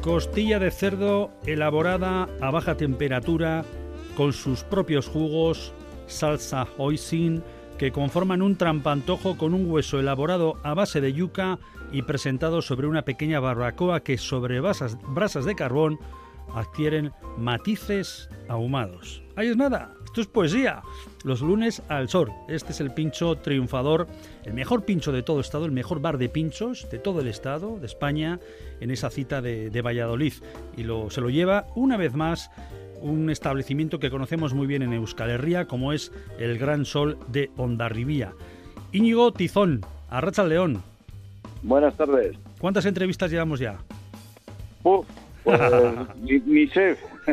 Costilla de cerdo elaborada a baja temperatura con sus propios jugos, salsa hoisin, que conforman un trampantojo con un hueso elaborado a base de yuca y presentado sobre una pequeña barbacoa que sobre brasas de carbón adquieren matices ahumados. Ahí es nada, esto es poesía. Los lunes al sol. Este es el pincho triunfador, el mejor pincho de todo estado, el mejor bar de pinchos de todo el estado, de España, en esa cita de Valladolid. Y se lo lleva una vez más un establecimiento que conocemos muy bien en Euskal Herria, como es el Gran Sol de Hondarribia. Íñigo Tizón, Arratsaldeon. Buenas tardes. ¿Cuántas entrevistas llevamos ya? Pues, ni sé.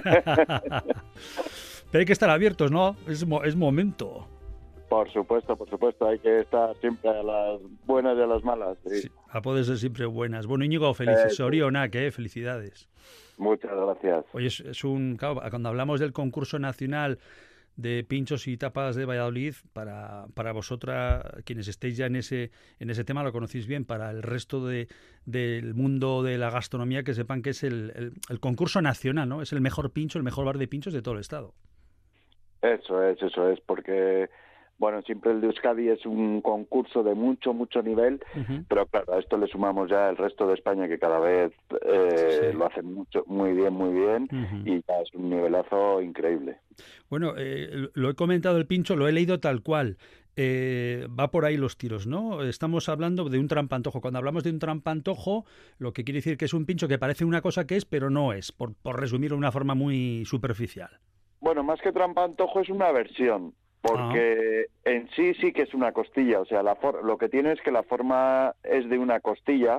Pero hay que estar abiertos, ¿no? Es momento. Por supuesto. Hay que estar siempre a las buenas y a las malas. Sí, a poder ser siempre buenas. Bueno, Íñigo, felices. Sorionak, felicidades. Muchas gracias. Oye, claro, cuando hablamos del concurso nacional de pinchos y tapas de Valladolid, para vosotras, quienes estéis ya en ese tema, lo conocéis bien. Para el resto del mundo de la gastronomía, que sepan que es el concurso nacional, ¿no? Es el mejor pincho, el mejor bar de pinchos de todo el estado. Eso es, porque bueno, siempre el de Euskadi es un concurso de mucho nivel, pero claro, a esto le sumamos ya el resto de España, que cada vez lo hacen muy bien, y ya es un nivelazo increíble. Bueno, lo he comentado el pincho, lo he leído tal cual. Va por ahí los tiros, ¿no? Estamos hablando de un trampantojo. Cuando hablamos de un trampantojo, lo que quiere decir que es un pincho que parece una cosa que es, pero no es, por resumirlo de una forma muy superficial. Bueno, más que trampantojo es una versión, porque en sí que es una costilla. O sea, lo que tiene es que la forma es de una costilla.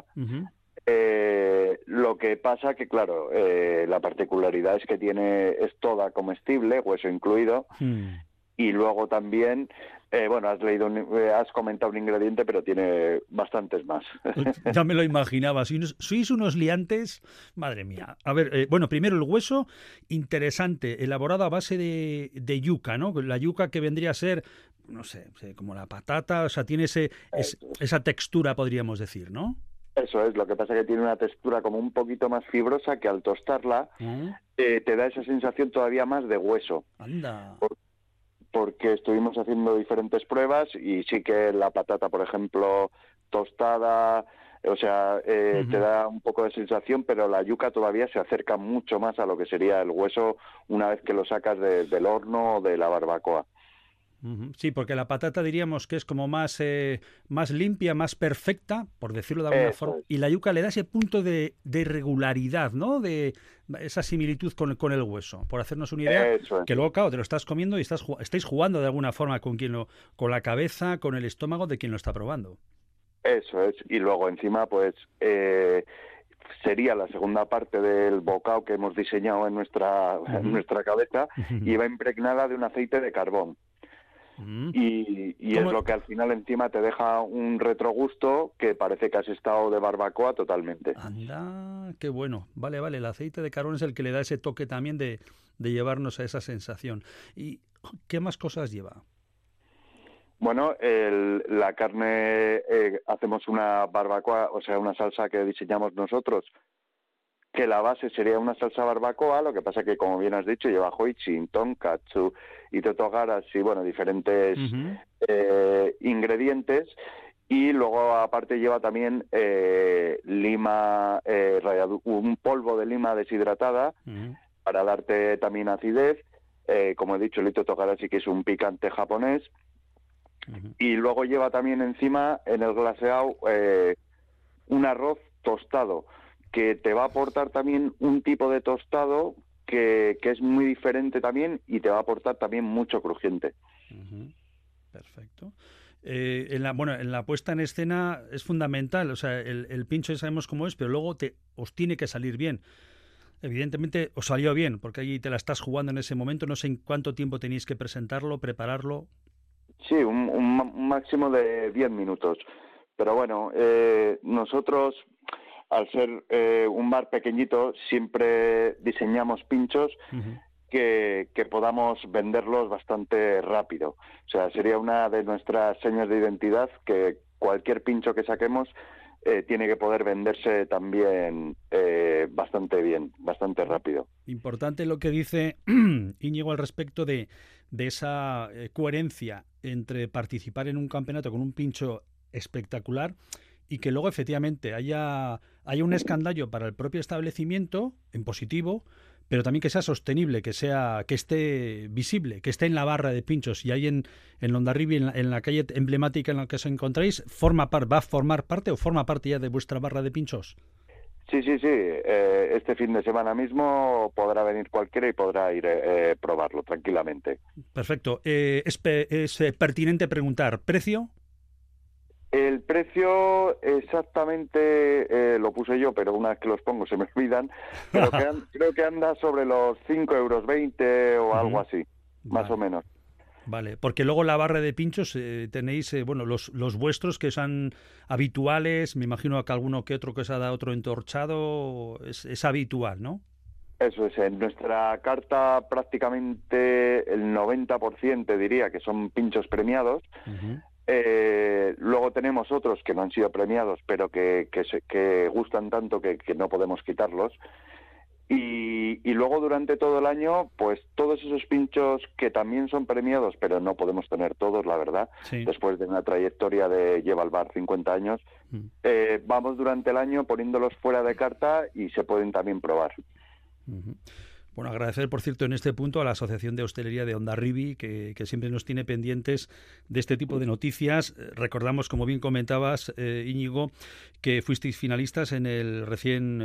Lo que pasa que, claro, la particularidad es que es toda comestible, hueso incluido, y luego también, has comentado un ingrediente, pero tiene bastantes más. Ya me lo imaginaba. Sois unos liantes, madre mía. A ver, primero el hueso, interesante, elaborado a base de yuca, ¿no? La yuca que vendría a ser, no sé, como la patata, o sea, tiene esa textura, podríamos decir, ¿no? Eso es, lo que pasa es que tiene una textura como un poquito más fibrosa, que al tostarla te da esa sensación todavía más de hueso. Anda. Porque estuvimos haciendo diferentes pruebas y sí que la patata, por ejemplo, tostada, o sea, te da un poco de sensación, pero la yuca todavía se acerca mucho más a lo que sería el hueso una vez que lo sacas del horno o de la barbacoa. Sí, porque la patata diríamos que es como más limpia, más perfecta, por decirlo de alguna forma, y la yuca le da ese punto de irregularidad, ¿no? De esa similitud con el hueso, por hacernos una idea, que luego, claro, te lo estás comiendo y estáis jugando de alguna forma con con la cabeza, con el estómago de quien lo está probando. Eso es, y luego encima, pues, sería la segunda parte del bocao que hemos diseñado en nuestra cabeza, y va impregnada de un aceite de carbón. Y es lo que al final encima te deja un retrogusto que parece que has estado de barbacoa totalmente. Anda, qué bueno. Vale, el aceite de carbón es el que le da ese toque también de llevarnos a esa sensación. ¿Y qué más cosas lleva? Bueno, la carne, hacemos una barbacoa, o sea, una salsa que diseñamos nosotros, que la base sería una salsa barbacoa. Lo que pasa que, como bien has dicho, lleva hoisin, tonkatsu y totogaras y, bueno, diferentes ingredientes. Y luego, aparte, lleva también lima, un polvo de lima deshidratada para darte también acidez. Como he dicho, el totogara sí que es un picante japonés. Y luego lleva también encima, en el glaseado, un arroz tostado, que te va a aportar también un tipo de tostado que es muy diferente también, y te va a aportar también mucho crujiente. Perfecto. En la puesta en escena es fundamental. O sea, el pincho ya sabemos cómo es, pero luego os tiene que salir bien. Evidentemente os salió bien, porque allí te la estás jugando en ese momento. No sé en cuánto tiempo tenéis que presentarlo, prepararlo. Sí, un máximo de 10 minutos. Pero bueno, nosotros, al ser un bar pequeñito, siempre diseñamos pinchos que podamos venderlos bastante rápido. O sea, sería una de nuestras señas de identidad, que cualquier pincho que saquemos tiene que poder venderse también bastante bien, bastante rápido. Importante lo que dice Íñigo al respecto de esa coherencia entre participar en un campeonato con un pincho espectacular y que luego efectivamente haya un escandallo para el propio establecimiento en positivo, pero también que sea sostenible, que esté visible, que esté en la barra de pinchos. Y ahí en Hondarribia, en la calle emblemática en la que os encontráis, ¿va a formar parte o forma parte ya de vuestra barra de pinchos? Sí. Este fin de semana mismo podrá venir cualquiera y podrá ir probarlo tranquilamente. Perfecto. Es pertinente preguntar, ¿precio? El precio exactamente lo puse yo, pero una vez que los pongo se me olvidan. Pero creo que anda sobre los 5,20 € o algo así, más o menos. Vale, porque luego la barra de pinchos tenéis, los vuestros que son habituales, me imagino que alguno que otro que os ha dado otro entorchado, es habitual, ¿no? Eso es, en nuestra carta prácticamente el 90% diría que son pinchos premiados. Uh-huh. Luego tenemos otros que no han sido premiados, pero que gustan tanto que no podemos quitarlos. Y luego durante todo el año, pues todos esos pinchos que también son premiados, pero no podemos tener todos, la verdad, sí. Después de una trayectoria de lleva el bar 50 años, vamos durante el año poniéndolos fuera de carta y se pueden también probar. Uh-huh. Bueno, agradecer, por cierto, en este punto a la Asociación de Hostelería de Hondarribia, que siempre nos tiene pendientes de este tipo de noticias. Recordamos, como bien comentabas, Íñigo, que fuisteis finalistas en el recién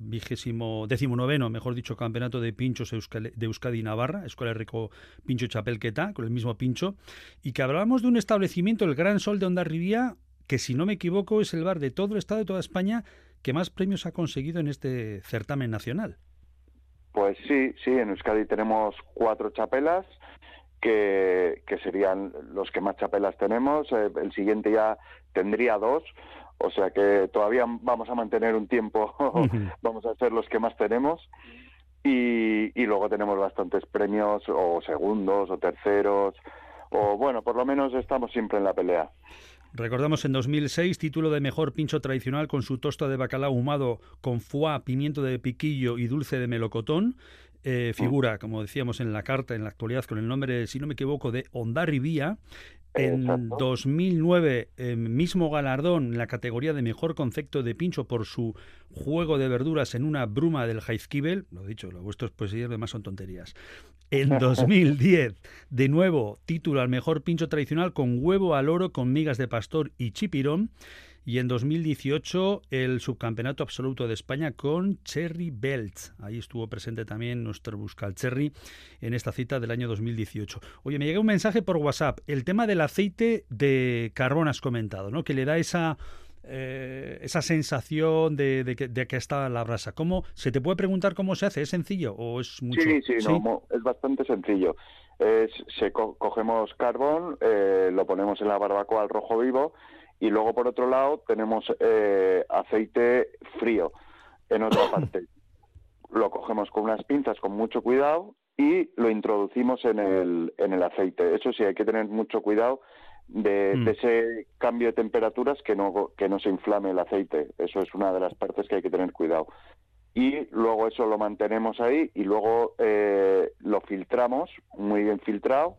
19º, mejor dicho, Campeonato de Pinchos de Euskadi y Navarra, Escuela Herriko Pincho Txapelketa, con el mismo pincho, y que hablábamos de un establecimiento, el Gran Sol de Hondarribia, que si no me equivoco es el bar de todo el estado, de toda España, que más premios ha conseguido en este certamen nacional. Pues sí, en Euskadi tenemos 4 chapelas, que serían los que más chapelas tenemos. El siguiente ya tendría 2, o sea que todavía vamos a mantener un tiempo, vamos a ser los que más tenemos. Y luego tenemos bastantes premios, o segundos, o terceros, o bueno, por lo menos estamos siempre en la pelea. Recordamos en 2006, título de mejor pincho tradicional con su tosta de bacalao ahumado con foie, pimiento de piquillo y dulce de melocotón. Figura, como decíamos en la carta, en la actualidad, con el nombre, si no me equivoco, de Hondarribia. En Exacto. 2009, mismo galardón en la categoría de mejor concepto de pincho por su juego de verduras en una bruma del Jaizkibel. Lo dicho, lo vuestros poesías demás son tonterías. En 2010, de nuevo, título al mejor pincho tradicional con huevo al oro con migas de pastor y chipirón. Y en 2018 el subcampeonato absoluto de España con Cherry Belt. Ahí estuvo presente también nuestro Buscal Cherry en esta cita del año 2018. Oye, me llega un mensaje por WhatsApp. El tema del aceite de carbón has comentado, ¿no? Que le da esa sensación de que está la brasa. ¿Cómo se te puede preguntar cómo se hace? ¿Es sencillo o es mucho? Sí, no, es bastante sencillo. Cogemos carbón, lo ponemos en la barbacoa al rojo vivo. Y luego, por otro lado, tenemos aceite frío en otra parte. Lo cogemos con unas pinzas con mucho cuidado y lo introducimos en el aceite. Eso sí, hay que tener mucho cuidado de ese cambio de temperaturas, que no se inflame el aceite. Eso es una de las partes que hay que tener cuidado. Y luego eso lo mantenemos ahí y luego lo filtramos, muy bien filtrado,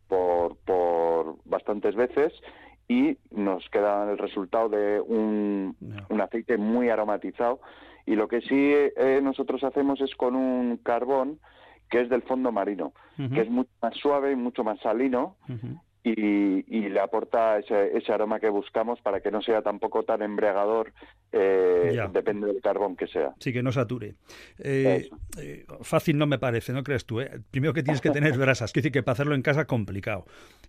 por bastantes veces, y nos queda el resultado de un aceite muy aromatizado. Y lo que sí nosotros hacemos es con un carbón que es del fondo marino, que es mucho más suave y mucho más salino, y le aporta ese aroma que buscamos para que no sea tampoco tan embriagador, depende del carbón que sea. Sí, que no sature. Fácil no me parece, ¿no crees tú? Primero que tienes que tener brasas, quiero decir que para hacerlo en casa complicado.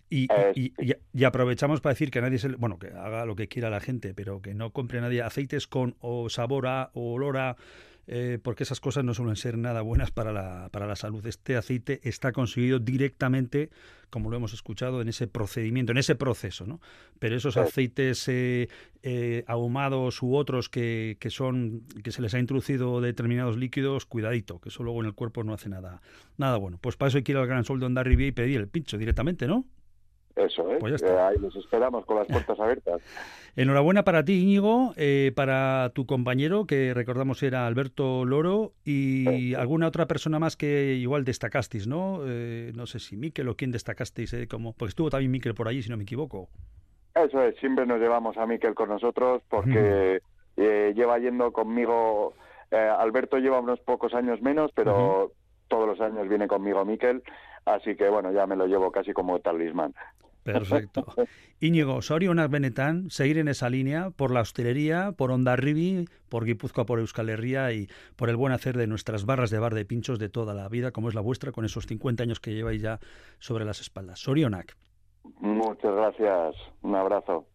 Y aprovechamos para decir que nadie que haga lo que quiera la gente, pero que no compre nadie aceites con o sabor a o olor a, porque esas cosas no suelen ser nada buenas para la salud. Este aceite está conseguido directamente, como lo hemos escuchado, en ese procedimiento, en ese proceso, ¿no? Pero esos aceites ahumados u otros que se les ha introducido determinados líquidos, cuidadito, que eso luego en el cuerpo no hace nada bueno. Pues para eso hay que ir al Gran Sol de Hondarribia y pedir el pincho directamente, ¿no? Eso, Pues ya está. Ahí los esperamos con las puertas abiertas. Enhorabuena para ti, Íñigo, para tu compañero, que recordamos era Alberto Loro, y alguna otra persona más que igual destacasteis, ¿no? No sé si Miquel o quién destacasteis, porque estuvo también Miquel por allí, si no me equivoco. Eso es, siempre nos llevamos a Miquel con nosotros porque lleva yendo conmigo, Alberto lleva unos pocos años menos, pero todos los años viene conmigo Miquel, así que bueno, ya me lo llevo casi como talismán. Perfecto. Íñigo, zorionak benetan, seguir en esa línea, por la hostelería, por Hondarribia, por Guipúzcoa, por Euskal Herria y por el buen hacer de nuestras barras de bar de pinchos de toda la vida, como es la vuestra, con esos 50 años que lleváis ya sobre las espaldas. Zorionak. Muchas gracias, un abrazo.